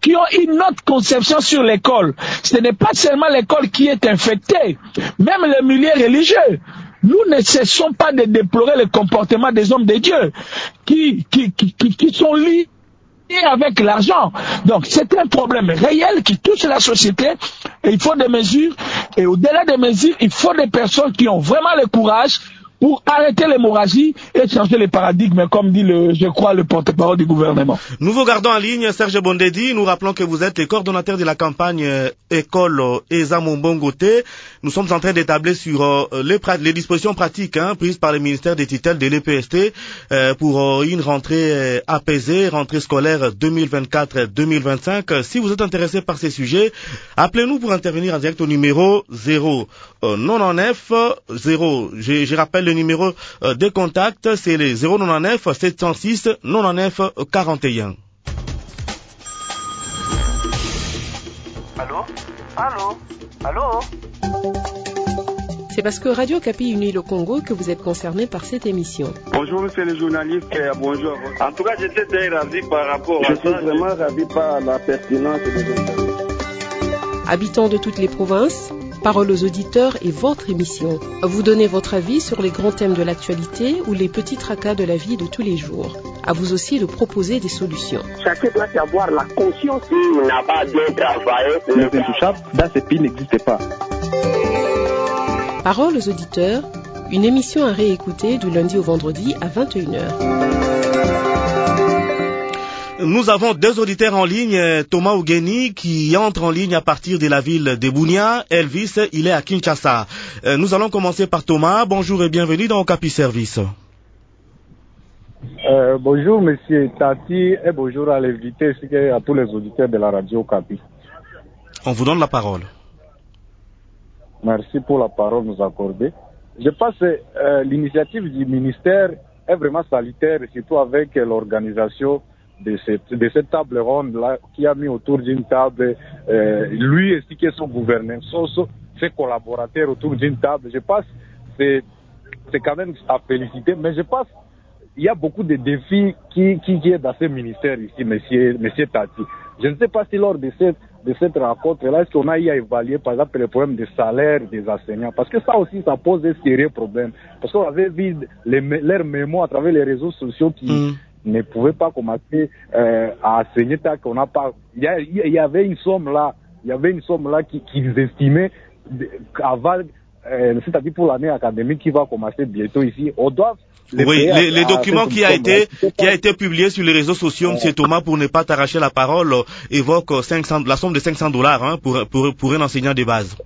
qui ont une autre conception sur l'école. Ce n'est pas seulement l'école qui est infectée, même le milieu religieux. Nous ne cessons pas de déplorer le comportement des hommes de Dieu qui, qui, qui, qui, qui sont liés avec l'argent. Donc c'est un problème réel qui touche la société et il faut des mesures, et au-delà des mesures, il faut des personnes qui ont vraiment le courage pour arrêter l'hémorragie et changer les paradigmes, comme dit, le, je crois, le porte-parole du gouvernement. Nous vous gardons en ligne, Serge Bondedi. Nous rappelons que vous êtes le coordonnateur de la campagne euh, École euh, Eza Mombongote. Nous sommes en train d'établir sur euh, les, les dispositions pratiques hein, prises par le ministère des tutelles de l'E P S T euh, pour euh, une rentrée euh, apaisée, rentrée scolaire deux mille vingt-quatre deux mille vingt-cinq. Si vous êtes intéressé par ces sujets, appelez-nous pour intervenir en direct au numéro zéro neuf zéro. Je, je rappelle le numéro euh, de contact, c'est le zéro neuf sept zéro six quatre-vingt-neuf quarante et un. Allô? Allô? Allô? C'est parce que Radio Okapi unit le Congo que vous êtes concerné par cette émission. Bonjour monsieur le journaliste, bonjour. En tout cas, j'étais très ravi par rapport Je à ça. suis vraiment ravi par la pertinence des interventions. Habitants de toutes les provinces, parole aux auditeurs et votre émission. Vous donnez votre avis sur les grands thèmes de l'actualité ou les petits tracas de la vie de tous les jours. À vous aussi de proposer des solutions. Chacun doit avoir la conscience qu'il n'a pas bien travaillé. Les intouchables dans ce pays n'existent pas. Parole aux auditeurs, une émission à réécouter du lundi au vendredi à vingt et une heures. Nous avons deux auditeurs en ligne, Thomas Ougeni qui entre en ligne à partir de la ville de Bunia. Elvis, il est à Kinshasa. Nous allons commencer par Thomas. Bonjour et bienvenue dans Okapi Service. Euh, bonjour monsieur Tati et bonjour à l'invité ainsi qu'à tous les auditeurs de la radio Okapi. On vous donne la parole. Merci pour la parole nous accorder. Je pense que euh, l'initiative du ministère est vraiment salutaire, surtout avec l'organisation de cette, de cette table ronde-là qui a mis autour d'une table, euh, lui ainsi que son gouverneur, son, son, ses collaborateurs autour d'une table. Je pense que c'est quand même à féliciter, mais je pense qu'il y a beaucoup de défis qui, qui, qui est dans ce ministère ici, monsieur, monsieur Tati. Je ne sais pas si lors de cette, de cette rencontre-là, est-ce qu'on a eu à évaluer, par exemple, le problème de salaire des enseignants? Parce que ça aussi, ça pose un sérieux problème. Parce qu'on avait vu les, leurs mémoires à travers les réseaux sociaux qui mmh. ne pouvaient pas commencer euh, à enseigner tant qu'on n'a pas... Il y, a, il y avait une somme là, il y avait une somme là qu'ils qui estimaient avant, euh, c'est-à-dire pour l'année académique qui va commencer bientôt ici, on doit... Les oui, les, les documents qui a été qui a été publié sur les réseaux sociaux, M. Thomas, pour ne pas t'arracher la parole, évoque cinq cents, la somme de cinq cents dollars hein, pour, pour, pour un enseignant de base.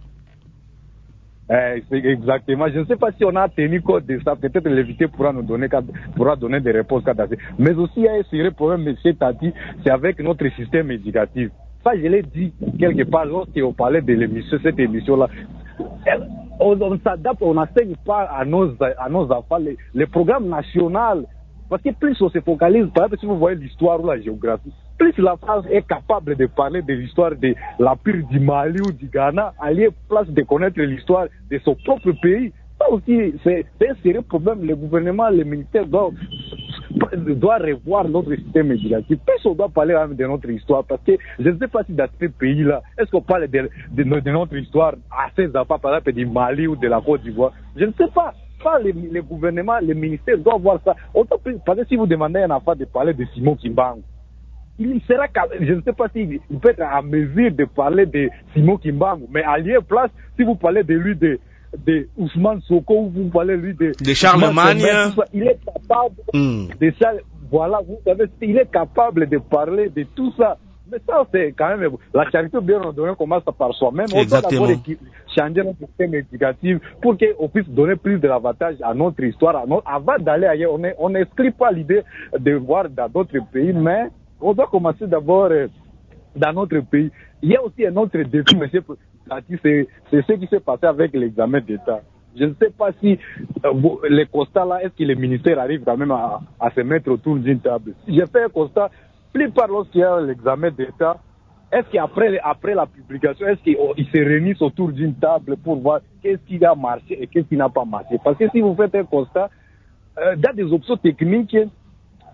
Euh, exactement. Je ne sais pas si on a tenu compte de ça. Peut-être l'invité pourra nous donner, pourra donner des réponses. Mais aussi, il y a un sérieux problème, M. Tati, c'est avec notre système éducatif. Ça, je l'ai dit quelque part lorsqu'on parlait de l'émission, cette émission-là. On, on s'adapte, on n'enseigne pas à nos, à nos enfants les, les programmes nationaux. Parce que plus on se focalise, par exemple, si vous voyez l'histoire ou la géographie, plus la France est capable de parler de l'histoire de la pire du Mali ou du Ghana, à lieu place de connaître l'histoire de son propre pays. Ça aussi, c'est un sérieux problème. Le gouvernement, le ministère doit, doit revoir notre système éducatif. Plus on doit parler de notre histoire, parce que je ne sais pas si dans ce pays-là, est-ce qu'on parle de, de, de notre histoire à ces enfants, par exemple, du Mali ou de la Côte d'Ivoire? Je ne sais pas. Pas le, le gouvernement, le ministère doit voir ça. On doit, parce que si vous demandez à un enfant de parler de Simon Kimbangu, il sera, je ne sais pas s'il peut être à mesure de parler de Simon Kimbangu, mais à lieu place, si vous parlez de lui, de, de Ousmane Soko, ou vous parlez lui de, de Charlemagne, il est capable mm. de ça, voilà, vous savez, il est capable de parler de tout ça. Mais ça, c'est quand même, la charité bien ordonnée commence par soi-même. On doit d'abord changer notre système éducatif pour qu'on puisse donner plus de l'avantage à notre histoire. À notre, avant d'aller ailleurs, on n'inscrit pas l'idée de voir dans d'autres pays, mais on doit commencer d'abord euh, dans notre pays. Il y a aussi un autre défi, monsieur Tati, c'est ce qui s'est passé avec l'examen d'État. Je ne sais pas si euh, les constats là, est-ce que les ministères arrivent quand même à, à se mettre autour d'une table. Si j'ai fait un constat, plus par lorsqu'il y a l'examen d'État, est-ce qu'après après la publication, est-ce qu'ils oh, se réunissent autour d'une table pour voir qu'est-ce qui a marché et qu'est-ce qui n'a pas marché? Parce que si vous faites un constat, euh, dans des options techniques,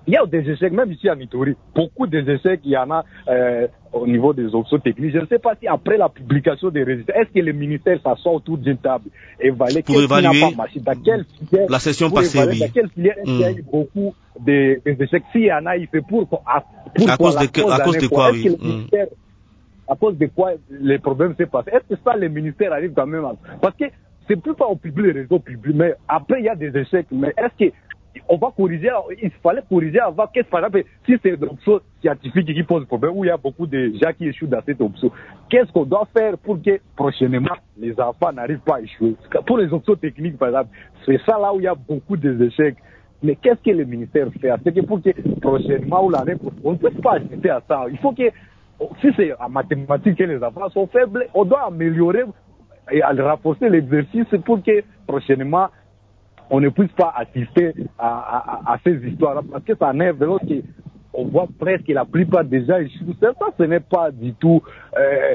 Il y a des échecs, même ici à Nitori. Beaucoup des échecs, il y en a euh, au niveau des options techniques. Je ne sais pas si après la publication des résultats, est-ce que le ministère s'assoit autour d'une table et évaluer pour évaluer n'a pas marché, dans quelle filière, la session pour passée, oui. Dans quelle filière est-ce qu'il y a eu beaucoup de, des échecs? S'il y en a, il fait pour, pour, pour à, cause de, que, à cause de quoi, oui. Est-ce que le ministère, à cause de quoi les problèmes s'est passé? Est-ce que ça, le ministère arrive quand même à... Parce que c'est plus pas au public, les réseaux publics, mais après, il y a des échecs. Mais est-ce que on va corriger, il fallait corriger avant, qu'est-ce par exemple, si c'est une option scientifique qui pose problème, où il y a beaucoup de gens qui échouent dans cette option, qu'est-ce qu'on doit faire pour que prochainement les enfants n'arrivent pas à échouer? Pour les options techniques, par exemple, c'est ça là où il y a beaucoup d'échecs. Mais qu'est-ce que le ministère fait? C'est que pour que prochainement ou l'année prochaine, on ne peut pas assister à ça. Il faut que, si c'est en mathématiques que les enfants sont faibles, on doit améliorer et renforcer l'exercice pour que prochainement, on ne puisse pas assister à, à, à ces histoires-là, parce que ça nerve lorsqu'on voit presque la plupart des gens échouent. Ça, ce n'est pas du tout euh,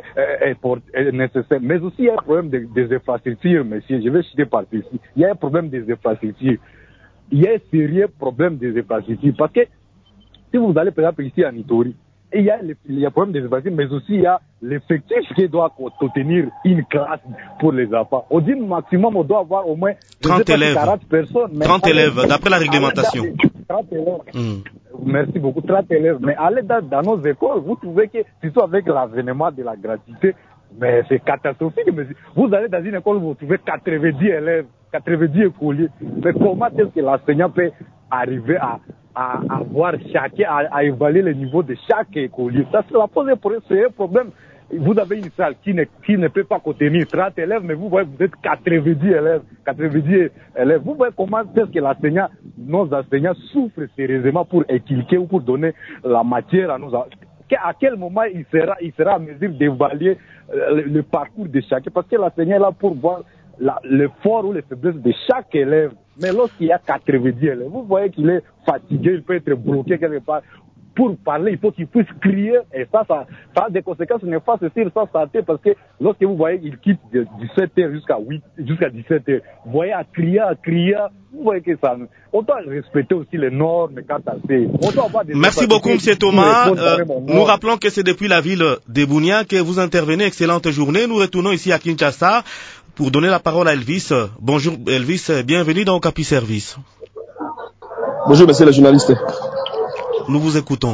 euh, nécessaire. Mais aussi, il y a un problème des, des infrastructures, monsieur. Je vais citer par ici. Il y a un problème des infrastructures. Il y a un sérieux problème des infrastructures. Parce que si vous allez, par exemple, ici à Nitori, il y a le, il y a un problème des infrastructures, mais aussi il y a l'effectif qui doit contenir une classe pour les enfants. On dit maximum, on doit avoir au moins trente élèves. quarante personnes. Mais trente élèves, d'après la réglementation. trente élèves. Mm. Merci beaucoup, trente élèves. Mais allez dans, dans nos écoles, vous trouvez que, surtout avec l'avènement de la gratuité, mais c'est catastrophique. Mais vous allez dans une école où vous trouvez quatre-vingt-dix élèves, quatre-vingt-dix écoliers. Mais comment est-ce que l'enseignant peut arriver à à avoir chacun, à, à évaluer le niveau de chaque écolier? Ça, ça pose un problème. Vous avez une salle qui ne, qui ne peut pas contenir trente élèves, mais vous voyez, vous êtes quatre-vingt-dix élèves, quatre-vingt-dix élèves. Vous voyez comment est-ce que l'enseignant, nos enseignants souffrent sérieusement pour équilibrer ou pour donner la matière à nos enseignants. À quel moment il sera, il sera en mesure d'évaluer le, le parcours de chacun? Parce que l'enseignant est là pour voir la, le fort ou les faiblesses de chaque élève. Mais lorsqu'il y a quatre-vingt-dix élèves, vous voyez qu'il est fatigué, il peut être bloqué quelque part. Pour parler, il faut qu'il puisse crier, et ça, ça, ça a des conséquences néfastes sur sa santé, parce que lorsque vous voyez qu'il quitte de dix-sept heures jusqu'à huit, jusqu'à dix-sept heures, vous voyez à crier, à crier, vous voyez que ça, on doit respecter aussi les normes quant à ça. Merci beaucoup, M. Thomas. Euh, nous rappelons que c'est depuis la ville de Bunia que vous intervenez. Excellente journée. Nous retournons ici à Kinshasa pour donner la parole à Elvis. Bonjour Elvis, bienvenue dans Okapi Service. Bonjour monsieur le journaliste. Nous vous écoutons.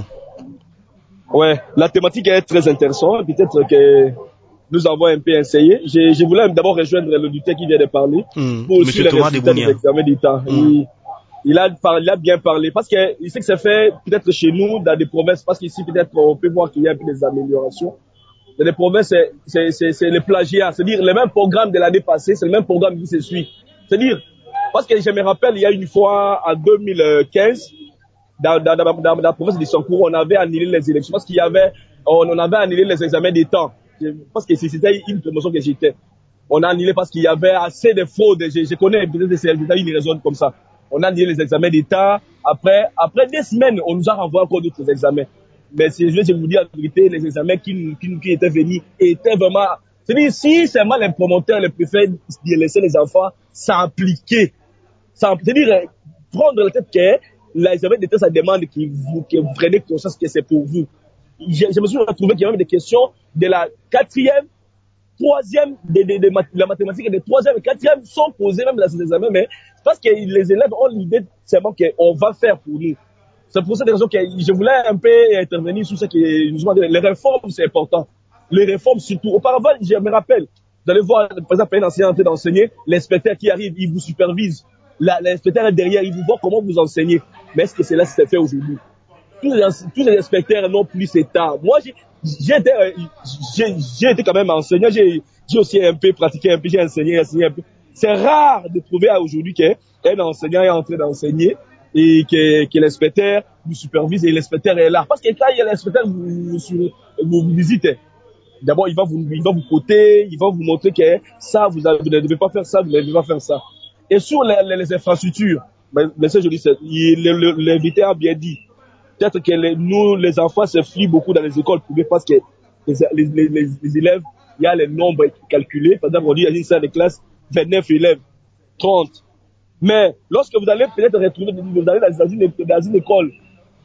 Ouais, la thématique est très intéressante. Peut-être que nous avons un peu essayé. Je, je voulais d'abord rejoindre le lutteur qui vient de parler. Mmh, pour monsieur les Thomas résultats des examens d'État. Mmh. Il, il, a parlé, il a bien parlé. Parce qu'il sait que c'est fait peut-être chez nous, dans des provinces. Parce qu'ici, peut-être, on peut voir qu'il y a un peu des améliorations. Dans les provinces, c'est, c'est, c'est le plagiat. C'est-à-dire, le même programme de l'année passée, c'est le même programme qui se suit. C'est-à-dire, parce que je me rappelle, il y a une fois, en deux mille quinze, Dans, dans, dans, dans la province de Sankourou, on avait annulé les élections parce qu'il y avait, on, on avait annulé les examens d'État. Parce que c'était une promotion que j'étais. On a annulé parce qu'il y avait assez de fraudes. Je, je connais peut-être une raison comme ça. On a annulé les examens d'État. Après, après des semaines, on nous a renvoyé encore d'autres examens. Mais si je vais vous dire la vérité, les examens qui, qui, qui étaient venus étaient vraiment, c'est-à-dire, si seulement les promoteurs, les préfets de laisser les enfants s'impliquer. C'est-à-dire, prendre la tête que, l'examen d'État, ça demande que vous, que vous preniez conscience que c'est pour vous. Je, je me suis retrouvé qu'il y a même des questions de la quatrième, troisième, de, de, de, de la mathématique et de troisième et quatrième sont posées même dans ces examens, mais parce que les élèves ont l'idée seulement qu'on va faire pour nous. C'est pour cette raison que je voulais un peu intervenir sur ce qui nous demande. Les réformes, c'est important. Les réformes surtout. Auparavant, je me rappelle, vous allez voir, par exemple, un enseignant en train d'enseigner, l'inspecteur qui arrive, il vous supervise. L'inspecteur est derrière, il vous voit comment vous enseignez. Mais est-ce que c'est là que c'est fait aujourd'hui? Tous les, tous les inspecteurs n'ont plus cet art. Moi, j'ai, j'ai, été, j'ai, j'ai été quand même enseignant, j'ai, j'ai aussi un peu pratiqué un peu, j'ai enseigné, enseigné un peu. C'est rare de trouver aujourd'hui qu'un enseignant est en train d'enseigner et que, que l'inspecteur vous supervise et l'inspecteur est là. Parce que quand il y a l'inspecteur vous, vous, vous visitez, d'abord il va vous, il va vous coter, il va vous montrer que ça, vous, avez, vous ne devez pas faire ça, vous ne devez pas faire ça. Et sur les, les, les infrastructures, mais ça je dis, l'invité a bien dit, peut-être que les, nous, les enfants, se flient beaucoup dans les écoles privées parce que les, les, les, les élèves, il y a les nombres calculés. Par exemple, on dit, il y a une salle de classe, vingt-neuf élèves, trente. Mais lorsque vous allez peut-être retrouver, vous allez dans une, dans une école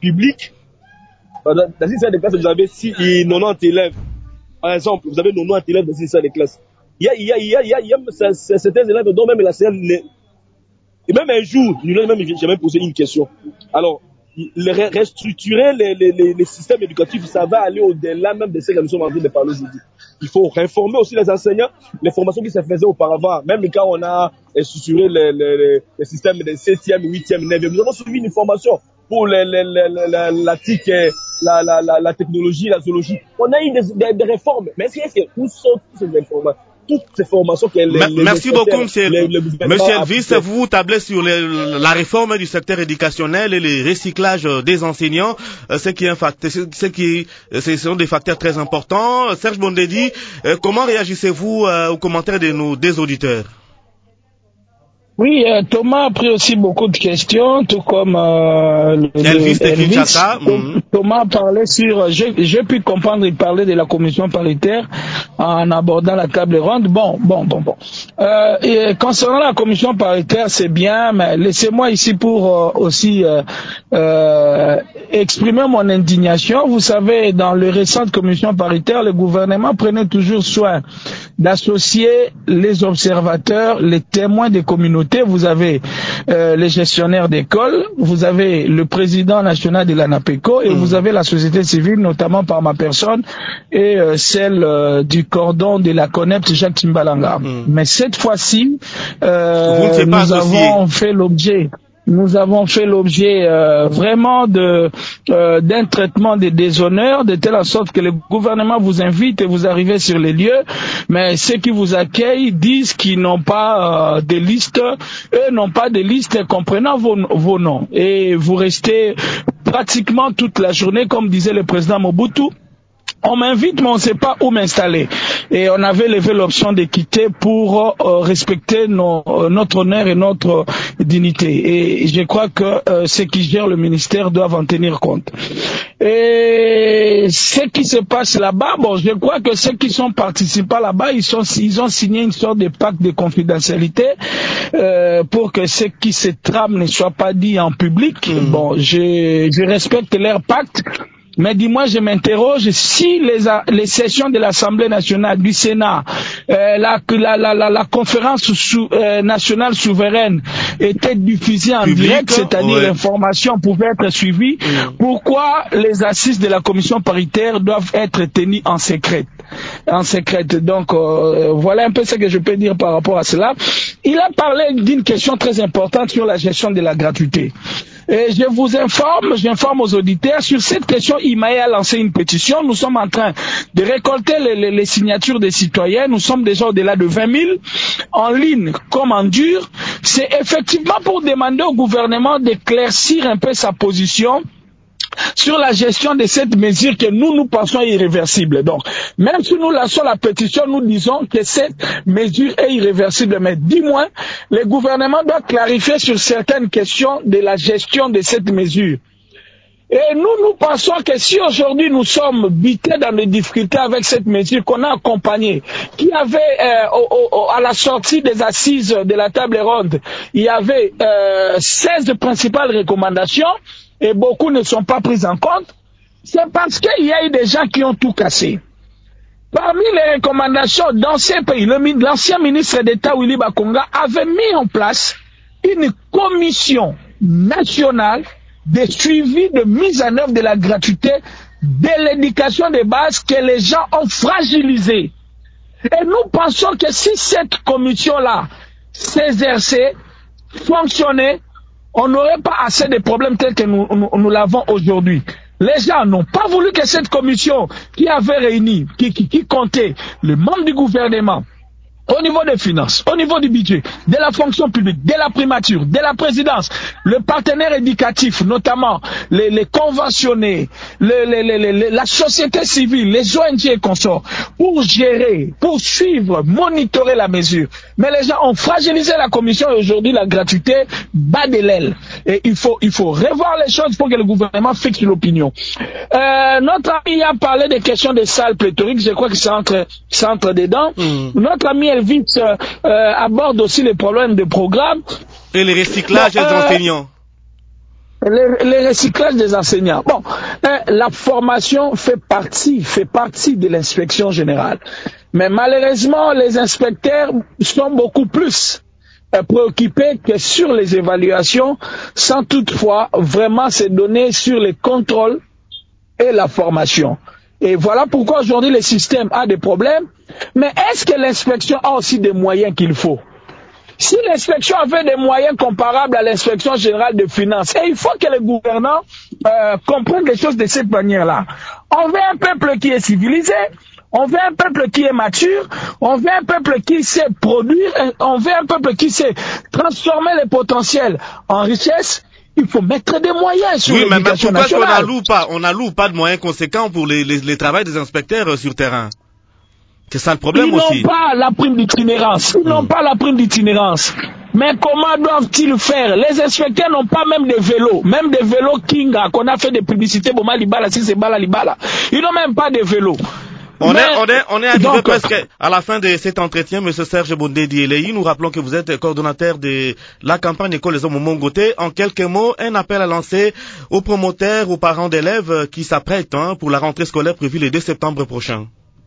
publique, dans une salle de classe, vous avez quatre-vingt-dix élèves. Par exemple, vous avez quatre-vingt-dix élèves dans une salle de classe. Il y a, il y a, il y a, il y a, il y a certains élèves dont même la salle, et même un jour, j'ai même posé une question. Alors, restructurer les, les, les, les systèmes éducatifs, ça va aller au-delà même de ce que nous sommes en train de parler aujourd'hui. Il faut réformer aussi les enseignants, les formations qui se faisaient auparavant. Même quand on a structuré les, les, les, les systèmes de septième, huitième, neuvième, nous avons suivi une formation pour les, les, les, la, la T I C, la, la, la, la technologie, la zoologie. On a eu des, des, des réformes. Mais est-ce que où sont ces informations? Toutes ces formations que les, les Merci beaucoup, monsieur, les, les monsieur Elvis. Vous tablez sur les, la réforme du secteur éducationnel et le recyclage des enseignants, ce qui est un facteur, ce qui, ce sont des facteurs très importants. Serge Bondedi, comment réagissez-vous aux commentaires de nos des auditeurs? Oui, euh, Thomas a pris aussi beaucoup de questions, tout comme euh, le, Elvis, le, Elvis. Kinshasa. Mm-hmm. Thomas parlait sur, j'ai pu comprendre, il parlait de la commission paritaire en abordant la table ronde. Bon, bon, bon, bon. Euh, et concernant la commission paritaire, c'est bien, mais laissez-moi ici pour euh, aussi euh, euh, exprimer mon indignation. Vous savez, dans les récentes commissions paritaires, le gouvernement prenait toujours soin d'associer les observateurs, les témoins des communautés. Vous avez euh, les gestionnaires d'école, vous avez le président national de l'ANAPECO et mmh. vous avez la société civile, notamment par ma personne et euh, celle euh, du cordon de la CONEPT, Jacques Timbalanga. Mmh. Mais cette fois-ci, euh, nous avons fait l'objet Nous avons fait l'objet euh, vraiment de euh, d'un traitement de déshonneur, de telle sorte que le gouvernement vous invite et vous arrivez sur les lieux, mais ceux qui vous accueillent disent qu'ils n'ont pas euh, de liste, eux n'ont pas de liste comprenant vos, vos noms. Et vous restez pratiquement toute la journée, comme disait le président Mobutu. On m'invite, mais on ne sait pas où m'installer. Et on avait levé l'option de quitter pour euh, respecter nos, euh, notre honneur et notre dignité. Et je crois que euh, ceux qui gèrent le ministère doivent en tenir compte. Et ce qui se passe là-bas, bon, je crois que ceux qui sont participants là-bas, ils sont, ils ont signé une sorte de pacte de confidentialité euh, pour que ce qui se trame ne soit pas dit en public. Mmh. Bon, je, je respecte leur pacte. Mais dis-moi, je m'interroge si les, les sessions de l'Assemblée nationale, du Sénat, euh, la, la, la, la, la conférence sou, euh, nationale souveraine étaient diffusées en Public, direct, c'est-à-dire ouais. l'information pouvait être suivie, mmh. pourquoi les assises de la commission paritaire doivent être tenues en secret? En secret. Donc, euh, voilà un peu ce que je peux dire par rapport à cela. Il a parlé d'une question très importante sur la gestion de la gratuité. Et je vous informe, j'informe aux auditeurs, sur cette question, I M A E a lancé une pétition. Nous sommes en train de récolter les, les, les signatures des citoyens. Nous sommes déjà au-delà de vingt mille, en ligne comme en dur. C'est effectivement pour demander au gouvernement d'éclaircir un peu sa position sur la gestion de cette mesure que nous, nous pensons irréversible. Donc, même si nous lançons la pétition, nous disons que cette mesure est irréversible. Mais dis-moi, le gouvernement doit clarifier sur certaines questions de la gestion de cette mesure. Et nous, nous pensons que si aujourd'hui nous sommes bités dans des difficultés avec cette mesure qu'on a accompagnée, qui avait, euh, au, au, à la sortie des assises de la table ronde, il y avait euh, seize principales recommandations, et beaucoup ne sont pas prises en compte, c'est parce qu'il y a eu des gens qui ont tout cassé. Parmi les recommandations d'anciens pays, l'ancien ministre d'État Willy Bakonga avait mis en place une commission nationale de suivi de mise en œuvre de la gratuité de l'éducation de base que les gens ont fragilisé. Et nous pensons que si cette commission-là s'exerçait, fonctionnait, on n'aurait pas assez de problèmes tels que nous, nous, nous l'avons aujourd'hui. Les gens n'ont pas voulu que cette commission qui avait réuni, qui, qui, qui comptait les membres du gouvernement, au niveau des finances, au niveau du budget, de la fonction publique, de la primature, de la présidence, le partenaire éducatif, notamment les, les conventionnés, les, les, les, les, la société civile, les O N G et consorts, pour gérer, pour suivre, monitorer la mesure. Mais les gens ont fragilisé la commission et aujourd'hui la gratuité bat de l'aile. Et il faut, il faut revoir les choses pour que le gouvernement fixe l'opinion. Euh, notre ami a parlé des questions des salles pléthoriques, je crois que c'est entre, c'est entre dedans. Mmh. Notre ami Elvis euh, euh, aborde aussi les problèmes de programme. Et le recyclage bon, des euh, enseignants. Le, le recyclage des enseignants. Bon, hein, la formation fait partie, fait partie de l'inspection générale. Mais malheureusement, les inspecteurs sont beaucoup plus euh, préoccupés que sur les évaluations, sans toutefois vraiment se donner sur les contrôles et la formation. Et voilà pourquoi aujourd'hui le système a des problèmes. Mais est-ce que l'inspection a aussi des moyens qu'il faut? Si l'inspection avait des moyens comparables à l'inspection générale des finances, et il faut que les gouvernants euh, comprennent les choses de cette manière-là. On veut un peuple qui est civilisé, on veut un peuple qui est mature, on veut un peuple qui sait produire, on veut un peuple qui sait transformer les potentiels en richesse. Il faut mettre des moyens sur oui, l'éducation mais pourquoi nationale. on n'alloue pas, on n'alloue pas de moyens conséquents pour les, les, les travaux des inspecteurs euh, sur terrain? C'est ça le problème Ils aussi. Ils n'ont pas la prime d'itinérance. Ils mmh. n'ont pas la prime d'itinérance. Mais comment doivent-ils faire? Les inspecteurs n'ont pas même des vélos. Même des vélos Kinga, qu'on a fait des publicités, Boma Libala, si c'est Bala Libala. Ils n'ont même pas de vélos. On, Mais, est, on, est, on est arrivé donc, presque à la fin de cet entretien, M. Serge Bondé-Dieleyi. Nous rappelons que vous êtes coordonnateur de la campagne École des Hommes au Mongoté. En quelques mots, un appel à lancer aux promoteurs, aux parents d'élèves qui s'apprêtent hein, pour la rentrée scolaire prévue le deux septembre prochain.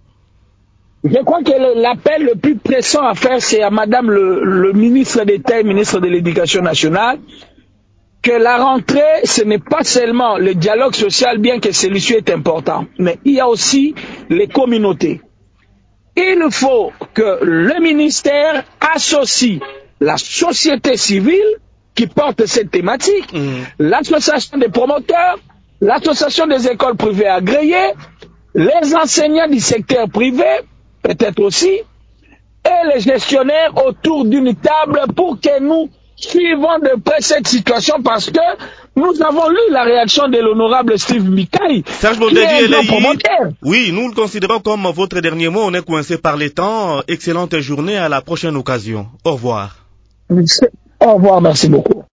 Je crois que l'appel le plus pressant à faire, c'est à Madame le, le ministre d'État et ministre de l'Éducation nationale, que la rentrée, ce n'est pas seulement le dialogue social, bien que celui-ci est important, mais il y a aussi les communautés. Il faut que le ministère associe la société civile qui porte cette thématique, mmh. l'association des promoteurs, l'association des écoles privées agréées, les enseignants du secteur privé, peut-être aussi, et les gestionnaires autour d'une table pour que nous suivons de près cette situation parce que nous avons lu la réaction de l'honorable Steve Mikai. Serge Bondé-Dieleyi, oui, nous le considérons comme votre dernier mot. On est coincé par les temps. Excellente journée, à la prochaine occasion. Au revoir. Au revoir, merci beaucoup.